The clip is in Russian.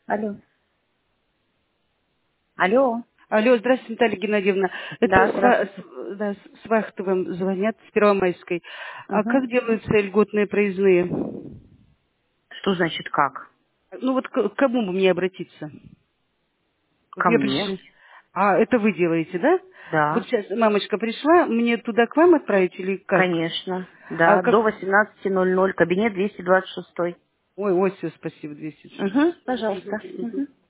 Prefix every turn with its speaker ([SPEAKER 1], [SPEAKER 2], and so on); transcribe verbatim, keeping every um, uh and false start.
[SPEAKER 1] Алло. Алло.
[SPEAKER 2] Алло, здравствуйте, Наталья Геннадьевна. Это
[SPEAKER 1] Да,
[SPEAKER 2] с, Ва-
[SPEAKER 1] здравствуйте.
[SPEAKER 2] с- да, с Вахтовым звонят, с Первомайской. А
[SPEAKER 1] Угу.
[SPEAKER 2] как делаются льготные проездные?
[SPEAKER 1] Что значит как?
[SPEAKER 2] Ну вот к, к кому мне обратиться? Вот
[SPEAKER 1] Ко
[SPEAKER 2] я
[SPEAKER 1] мне?
[SPEAKER 2] пришла. А, это вы делаете, да? Вот
[SPEAKER 1] Да,
[SPEAKER 2] сейчас мамочка пришла, мне туда к вам отправить или как?
[SPEAKER 1] конечно.
[SPEAKER 2] А
[SPEAKER 1] Да,
[SPEAKER 2] как?
[SPEAKER 1] до восемнадцати ноль ноль, кабинет двести двадцать шесть.
[SPEAKER 2] Ой, ой, все, спасибо, двести шесть.
[SPEAKER 1] Угу, пожалуйста. Угу.